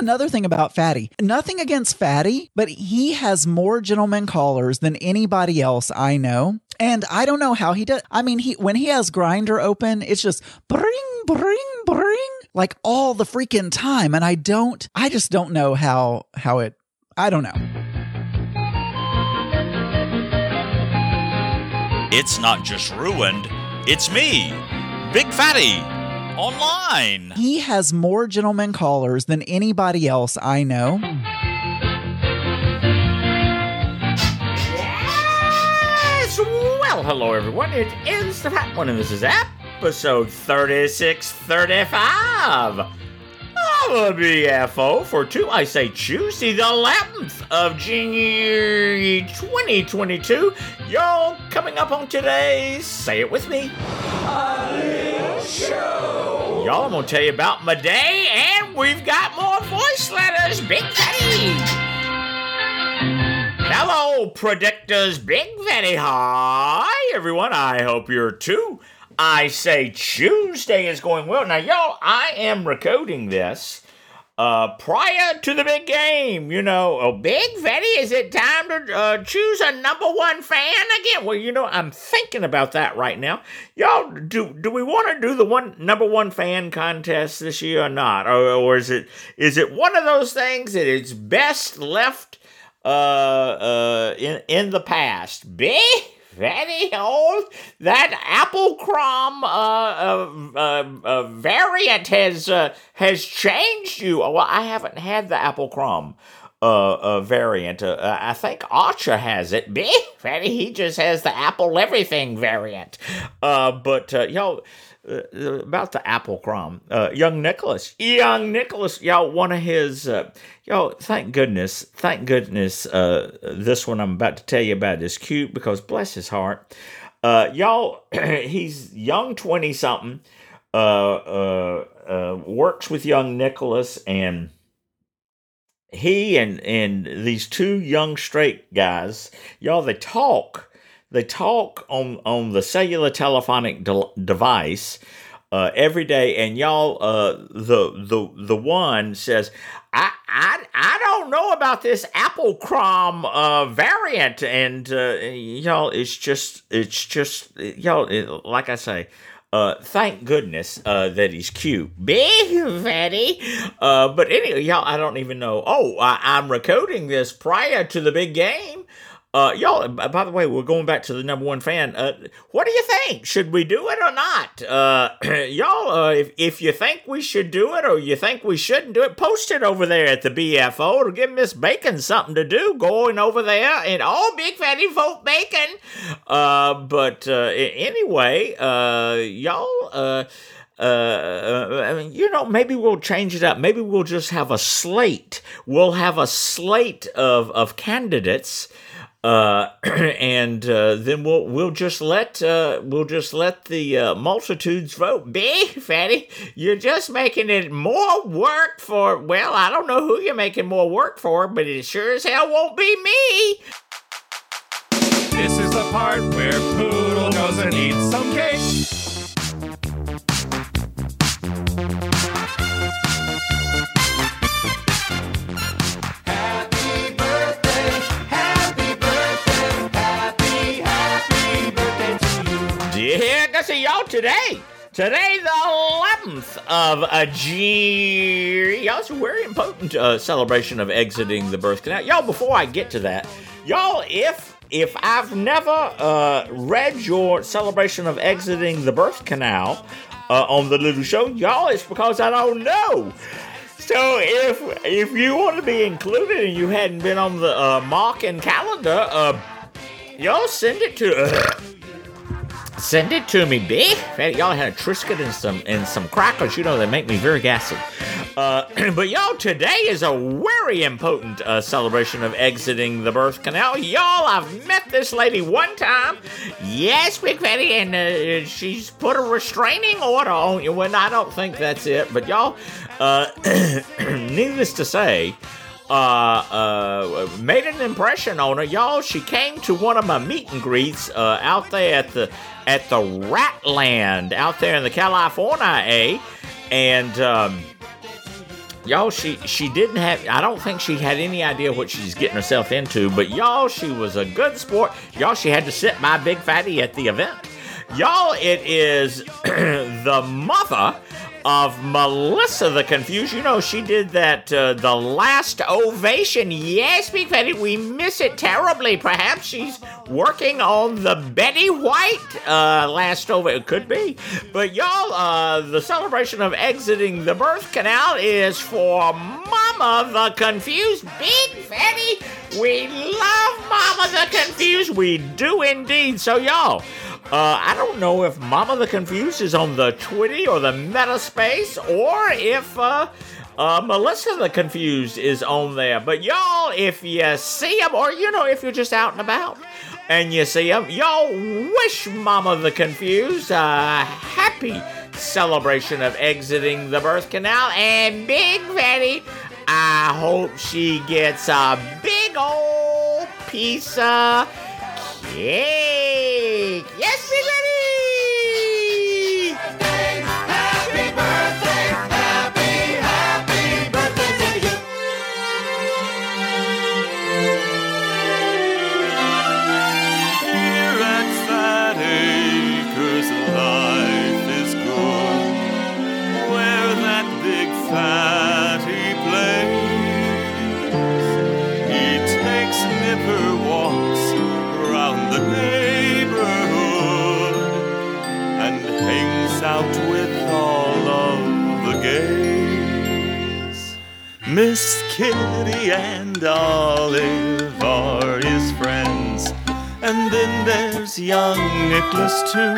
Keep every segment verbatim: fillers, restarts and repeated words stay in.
another thing about Fatty. Nothing against Fatty, but he has more gentleman callers than anybody else I know. And I don't know how he does. I mean, he when he has Grindr open, it's just bring, bring, bring, like all the freaking time. And I don't, I just don't know how, how it, I don't know. It's not just ruined, it's me, Big Fatty, online. He has more gentleman callers than anybody else I know. Well, hello everyone, it is the Fat One, and this is episode thirty-six thirty-five of the B F O for two, I say Tuesday, the eleventh of January twenty twenty-two. Y'all, coming up on today's, say it with me, A Little Show. Y'all, I'm gonna tell you about my day, and we've got more voice letters, Big Fatty. Hello, Predictors, Big Fatty. Hi, everyone. I hope you're too. I say Tuesday is going well. Now, y'all, I am recording this uh, prior to the big game. You know, oh, Big Fatty, is it time to uh, choose a number one fan again? Well, you know, I'm thinking about that right now. Y'all, do do we want to do the one number one fan contest this year or not? Or, or is it is it one of those things that is best left Uh, uh, in in the past? Big Fatty, old that Apple Crom uh, uh, uh, uh variant has uh, has changed you. Well, I haven't had the Apple Crom uh, uh variant. Uh, I think Archer has it. Big Fatty, he just has the Apple everything variant. Uh, but uh, y'all. Uh, about the Apple Crom, uh, young Nicholas, young Nicholas, y'all, one of his, uh, y'all, thank goodness, thank goodness, uh, this one I'm about to tell you about is cute because bless his heart, uh, y'all, he's young twenty-something, uh, uh, uh, works with young Nicholas, and he and, and these two young straight guys, y'all, they talk, They talk on, on the cellular telephonic de- device uh, every day, and y'all, uh, the the the one says, I I I don't know about this Apple Crom uh, variant, and uh, y'all, it's just it's just y'all, it, like I say. Uh, thank goodness uh, that he's cute. Big Fatty. Uh, but anyway, y'all, I don't even know. Oh, I, I'm recording this prior to the big game. Uh, y'all, by the way, we're going back to the number one fan. Uh, what do you think? Should we do it or not? Uh, y'all, uh, if, if you think we should do it or you think we shouldn't do it, post it over there at the B F O to give Miss Bacon something to do, going over there and all Big Fatty vote Bacon. Uh, but uh, anyway, uh, y'all, uh, Uh, I mean, you know, maybe we'll change it up. Maybe we'll just have a slate. We'll have a slate of, of candidates. Uh, and uh, then we'll we'll just let uh, we'll just let the uh, multitudes vote. Big Fatty, you're just making it more work for. Well, I don't know who you're making more work for, but it sure as hell won't be me. This is the part where Poodle goes and eats some cake. Yeah, I see y'all today. Today, the eleventh of a G. Y'all, it's a very important uh, celebration of exiting the birth canal. Y'all, before I get to that, y'all, if if I've never uh, read your celebration of exiting the birth canal uh, on the little show, y'all, it's because I don't know. So if if you want to be included and you hadn't been on the uh, mock and calendar, uh, y'all send it to. Uh, Send it to me, B. Y'all had a Triscuit and some and some crackers. You know, they make me very gassy. Uh, but y'all, today is a very important uh, celebration of exiting the birth canal. Y'all, I've met this lady one time. Yes, Big Fatty, and uh, she's put a restraining order on you. Well, I don't think that's it. But y'all, uh, needless to say, Uh, uh, made an impression on her, y'all. She came to one of my meet and greets uh, out there at the at the Ratland out there in the California, eh? And um, y'all, she she didn't have, I don't think she had any idea what she's getting herself into, but y'all, she was a good sport. Y'all, she had to sit by Big Fatty at the event. Y'all, it is the mother of Melissa the Confused. You know, she did that, uh, the last ovation. Yes, Big Fatty, we miss it terribly. Perhaps she's working on the Betty White uh, last ovation. It could be. But y'all, uh, the celebration of exiting the birth canal is for Mama the Confused. Big Fatty, we love Mama the Confused. We do indeed. So y'all, Uh, I don't know if Mama the Confused is on the Twitty or the Meta Space, or if uh, uh, Melissa the Confused is on there. But y'all, if you see them, or you know, if you're just out and about and you see them, y'all wish Mama the Confused a happy celebration of exiting the birth canal. And Big Fatty, I hope she gets a big old piece of cake. Yes, Big Fatty! Happy birthday, happy, happy birthday to you. Here at Fat Acres, life is good, where that big fatty plays. He takes nipper walks around the neighborhood and hangs out with all of the gays. Miss Kitty and Olive are his friends, and then there's young Nicholas too.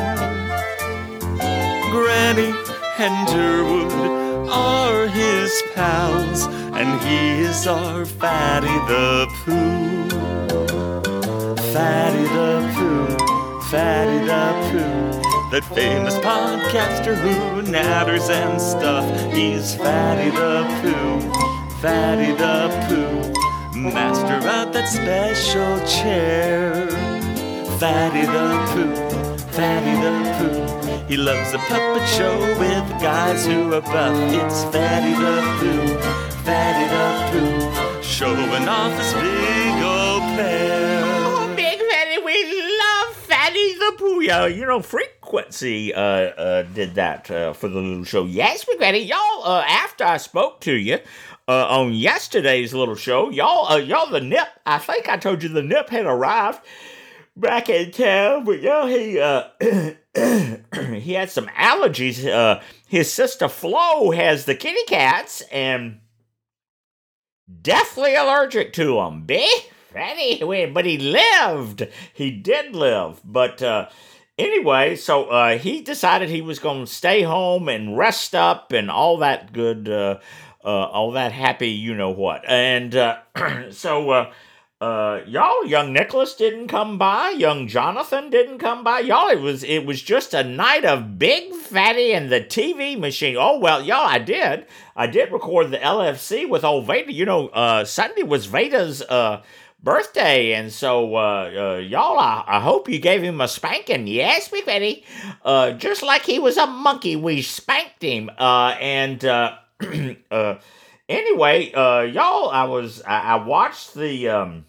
Granny and Durwood are his pals, and he is our Fatty the Pooh. Fatty the Pooh, Fatty the Pooh, that famous podcaster who natters and stuff. He's Fatty the Pooh, Fatty the Pooh, master of that special chair. Fatty the Pooh, Fatty the Pooh, he loves a puppet show with guys who are buff. It's Fatty the Pooh, Fatty the Pooh, showing off his big old pair. We love Fatty the Pooh. Yeah, you know, Frequency uh, uh, did that uh, for the little show. Yes, Big Fatty. Y'all, uh, after I spoke to you uh, on yesterday's little show, y'all, uh, y'all, the Nip, I think I told you the Nip had arrived back in town, but y'all, he, uh, he had some allergies. Uh, his sister Flo has the kitty cats and deathly allergic to them, B. Fatty, but he lived. He did live. But uh, anyway, so uh, he decided he was going to stay home and rest up and all that good, uh, uh, all that happy, you know what. And uh, so, uh, uh, y'all, young Nicholas didn't come by. Young Jonathan didn't come by. Y'all, it was it was just a night of Big Fatty and the T V machine. Oh, well, y'all, I did. I did record the L F C with old Vader. You know, uh, Sunday was Vader's Uh, birthday, and so uh, uh, y'all, I, I hope you gave him a spanking. Yes, Big Fatty. Uh, just like he was a monkey, we spanked him. Uh, and uh, uh, anyway, uh, y'all, I was I, I watched the um,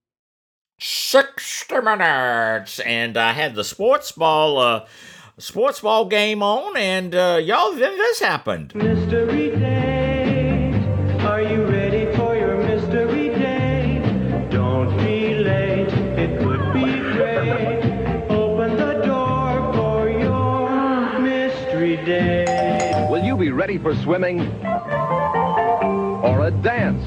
sixty minutes, and I had the sports ball uh, sports ball game on, and uh, y'all, then this happened. Mystery Day, are you ready for your mystery day? Don't be late, it would be great. Open the door for your mystery day. Will you be ready for swimming or a dance?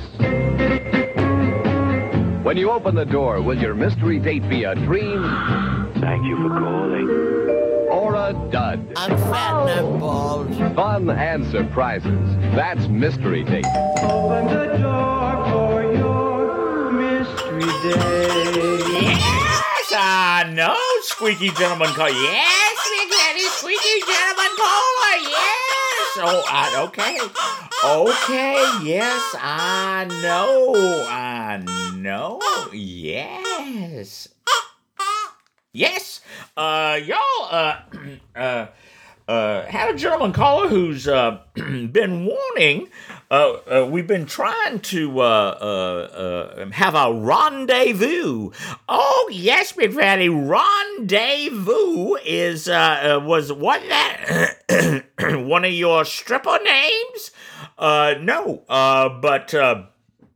When you open the door, will your mystery date be a dream? Thank you for calling. Or a dud? I'm fat and bald. Fun and surprises. That's Mystery Date. Open the door for your mystery day. Yes, I know, Squeaky Gentleman Caller. Yes, Big Fatty, Squeaky Gentleman Caller. Yes. Oh, I, okay. Okay, yes, I know. I know. Yes. Yes. Uh, y'all, uh, uh, uh, had a gentleman caller who's, uh, been wanting, Uh, uh, we've been trying to uh, uh, uh, have a rendezvous. Oh yes, Big Fatty, rendezvous is uh, uh, was what that one of your stripper names? Uh, no, uh, but uh,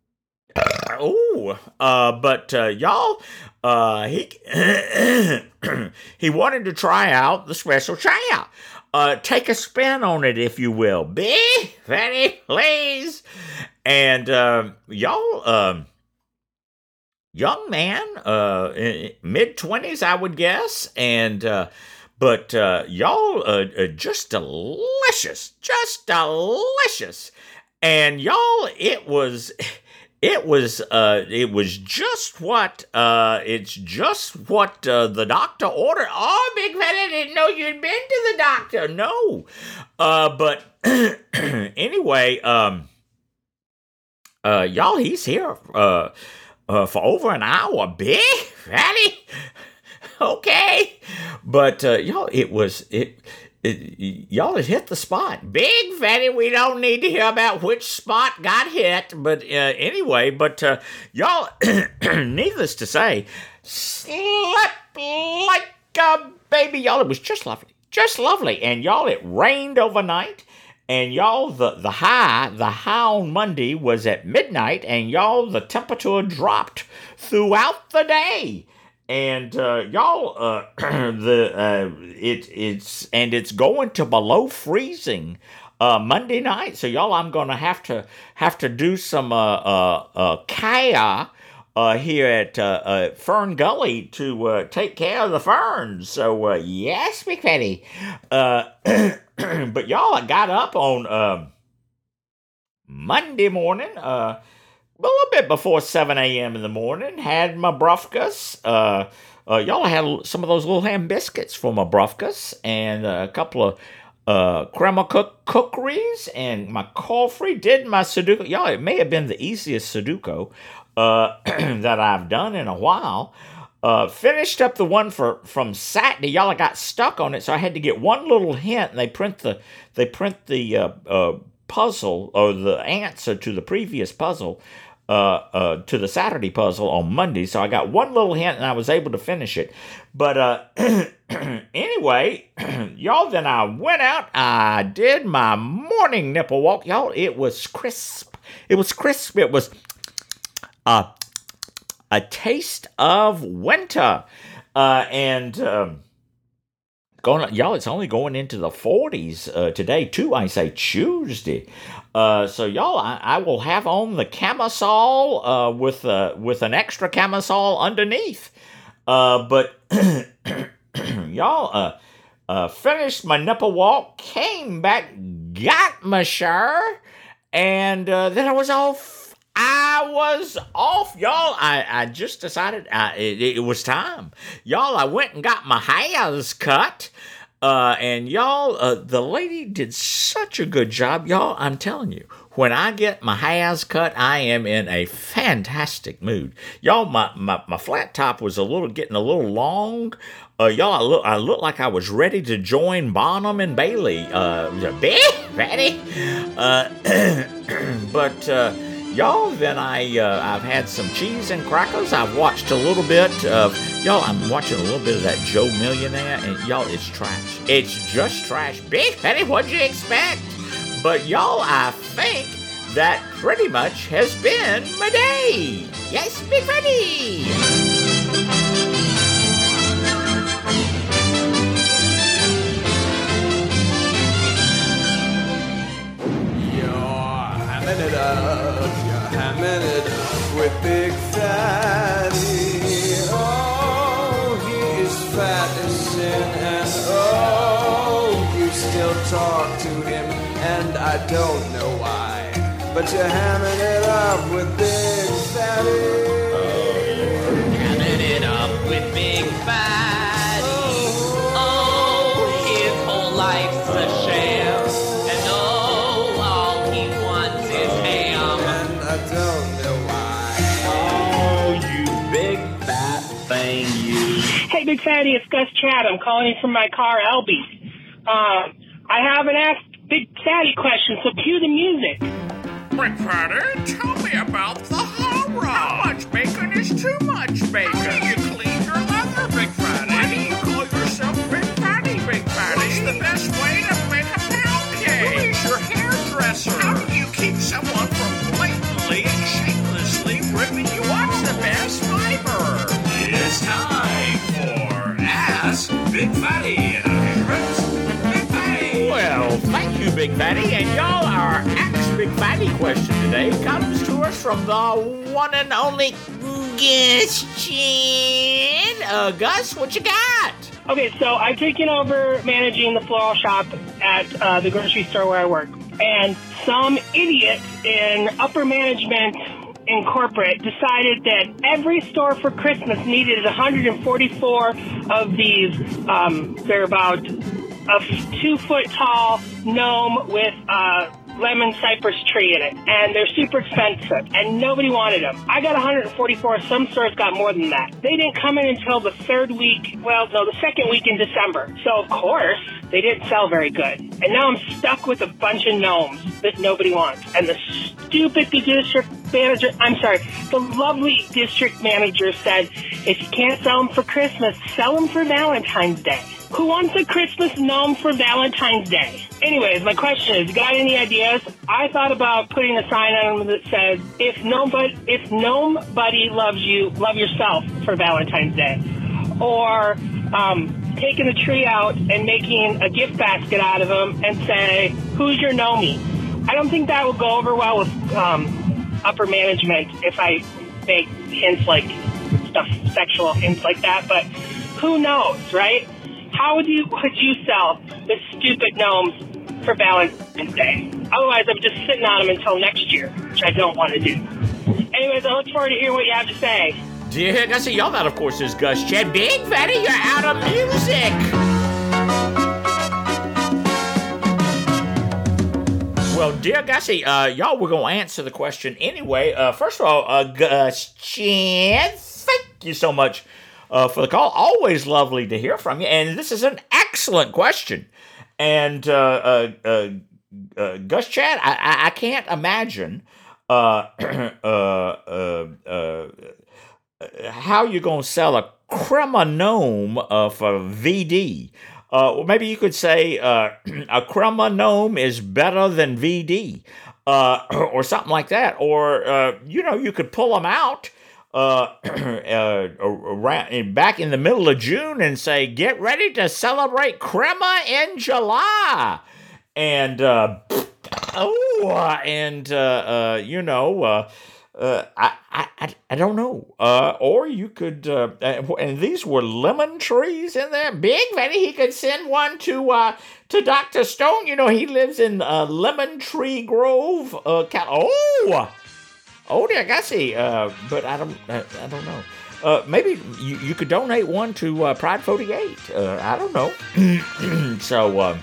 oh, uh, but uh, y'all, uh, he he wanted to try out the special tryout. Uh, take a spin on it, if you will. Big Fatty, please. And uh, y'all, uh, young man, uh, mid-twenties, I would guess. And uh, but uh, y'all, uh, uh, just delicious, just delicious. And y'all, it was... It was, uh, it was just what, uh, it's just what, uh, the doctor ordered. Oh, Big Fatty, I didn't know you'd been to the doctor. No. Uh, but anyway, um, uh, y'all, he's here, uh, uh, for over an hour. Big Fatty. Okay. But, uh, y'all, it was, it, It, y'all had hit the spot. Big Fatty, we don't need to hear about which spot got hit. But uh, anyway, but uh, y'all, needless to say, slept like a baby. Y'all, it was just lovely. Just lovely. And y'all, it rained overnight. And y'all, the, the high, the high on Monday was at midnight. And y'all, the temperature dropped throughout the day. And uh, y'all, uh, the uh, it it's and it's going to below freezing uh, Monday night. So y'all, I'm gonna have to have to do some uh, uh, uh, kaya uh, here at uh, uh, Fern Gully to uh, take care of the ferns. So uh, yes, Big Fatty. Uh, but y'all, I got up on uh, Monday morning. Uh, A little bit before seven a.m. in the morning, had my brufkas. Uh, uh, y'all had some of those little ham biscuits for my brufkas, and uh, a couple of uh, crema cook cookeries, and my coffee. Did my Sudoku. Y'all, it may have been the easiest Sudoku uh, that I've done in a while. Uh, finished up the one for from Saturday. Y'all, I got stuck on it, so I had to get one little hint, and they print the they print the uh, uh, puzzle or the answer to the previous puzzle. Uh, uh, to the Saturday puzzle on Monday, so I got one little hint and I was able to finish it. But uh, anyway, y'all, then I went out, I did my morning nipple walk. Y'all, it was crisp. It was crisp. It was uh, a taste of winter. Uh, and um, going, y'all, it's only going into the forties uh, today, too. I say Tuesday. Uh, so y'all, I, I will have on the camisole uh, with uh, with an extra camisole underneath. Uh, but y'all, uh, uh, finished my nipple walk, came back, got my shower, and uh, then I was off. I was off, y'all. I, I just decided I, it, it was time, y'all. I went and got my hairs cut. Uh, and y'all, uh, the lady did such a good job. Y'all, I'm telling you, when I get my hairs cut, I am in a fantastic mood. Y'all, my, my, my flat top was a little, getting a little long. Uh, y'all, I look, I looked like I was ready to join Bonham and Bailey. Uh, Big Fatty. Uh, but, uh, y'all, then I, uh, I've had some cheese and crackers. I've watched a little bit of, y'all, I'm watching a little bit of that Joe Millionaire, and y'all, it's trash. It's just trash. Big Fatty, what'd you expect? But y'all, I think that pretty much has been my day. Yes, Big Fatty. You're hamming it up. Hamming it up with Big Fatty. Oh, he is fat as sin, and oh, you still talk to him, and I don't know why, but you're hamming it up with Big Fatty. Oh, hamming it up with Big Fatty. Oh, his whole life's a sham, and oh, all he wants is ham. And I don't know why. Oh, you big fat thing, you. Hey, Big Fatty, it's Gus Chad. I'm calling you from my car, Albie. Um, I haven't asked Big Fatty questions, so cue the music. Big Fatty, tell me about the horror. How much bacon is too much bacon? How do you clean your leather, Big Fatty? Why do you call yourself Big Fatty, Big Fatty? What's the best way to make a pound cake? Who is your hairdresser? How do you keep someone from blatantly and shamelessly ripping you off the best fiber? It's time for Ask Big Fatty. Big Fatty. Well, thank you, Big Fatty. And y'all, our Ask Big Fatty question today comes to us from the one and only Gus Chin. Uh, Gus, what you got? Okay, so I've taken over managing the floral shop at uh, the grocery store where I work. And some idiot in upper management in corporate decided that every store for Christmas needed one hundred forty-four of these. Um, they're about a two-foot tall gnome with a lemon cypress tree in it. And they're super expensive. And nobody wanted them. I got one hundred forty-four. Some stores got more than that. They didn't come in until the third week. Well, no, the second week in December. So, of course, they didn't sell very good. And now I'm stuck with a bunch of gnomes that nobody wants. And the stupid district manager, I'm sorry, the lovely district manager said, if you can't sell them for Christmas, sell them for Valentine's Day. Who wants a Christmas gnome for Valentine's Day? Anyways, my question is, got any ideas? I thought about putting a sign on them that says, if nobody, if gnome buddy loves you, love yourself for Valentine's Day. Or um, taking the tree out and making a gift basket out of them and say, who's your gnomie? I don't think that would go over well with um, upper management if I make hints like stuff, sexual hints like that, but who knows, right? How would you would you sell the stupid gnomes for Valentine's Day? Otherwise, I'm just sitting on them until next year, which I don't want to do. Anyways, I look forward to hearing what you have to say. Dear Gussie, y'all, that of course is Gus Chin. Big Fatty, you're out of music. Well, dear Gussie, uh, y'all, we're going to answer the question anyway. Uh, first of all, uh, Gus Chin, thank you so much uh, for the call. Always lovely to hear from you. And this is an excellent question. And uh, uh, uh, uh, Gus Chin, I, I, I can't imagine uh, uh, uh, uh, how you're going to sell a crema gnome uh, for V D. Uh, or maybe you could say uh, a crema gnome is better than V D, uh, or something like that. Or, uh, you know, you could pull them out uh, uh, around, back in the middle of June and say, get ready to celebrate crema in July. And, uh, oh, and, uh, uh, you know, uh, Uh, I, I, I don't know. Uh, or you could, uh, and these were lemon trees in there. Big Fatty, he could send one to, uh, to Doctor Stone. You know, he lives in, uh, Lemon Tree Grove, uh, Cal- oh, oh, dear Gussie, uh, but I don't, I, I don't know. Uh, maybe you, you could donate one to, uh, Pride forty-eight. Uh, I don't know. So, um,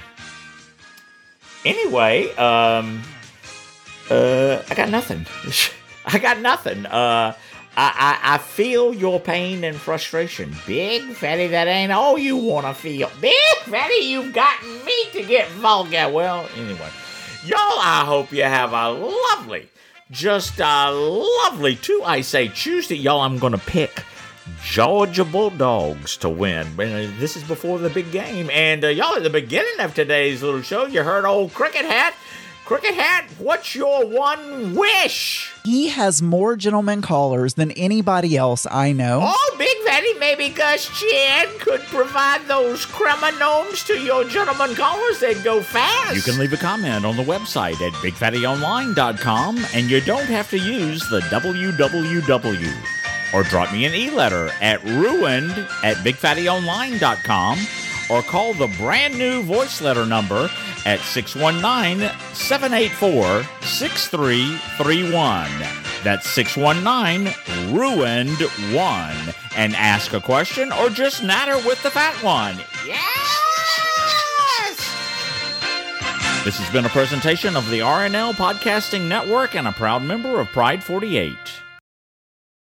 anyway, um, uh, I got nothing. I got nothing. Uh, I, I I feel your pain and frustration. Big Fatty, that ain't all you want to feel. Big Fatty, you've gotten me to get vulgar. Well, anyway. Y'all, I hope you have a lovely, just a lovely two, I say, Tuesday. Y'all, I'm going to pick Georgia Bulldogs to win. This is before the big game. And uh, y'all, at the beginning of today's little show, you heard old Cricket Hat. Cricket Hat, what's your one wish? He has more gentlemen callers than anybody else I know. Oh, Big Fatty, maybe Gus Chin could provide those crema gnomes to your gentlemen callers. They'd go fast. You can leave a comment on the website at big fatty online dot com, and you don't have to use the W W W. Or drop me an e-letter at ruined at big fatty online dot com, or call the brand new voice letter number at six one nine, seven eight four, six three three one. That's six one nine, ruined one. And ask a question or just natter with the fat one. Yes! This has been a presentation of the R N L Podcasting Network and a proud member of Pride forty-eight.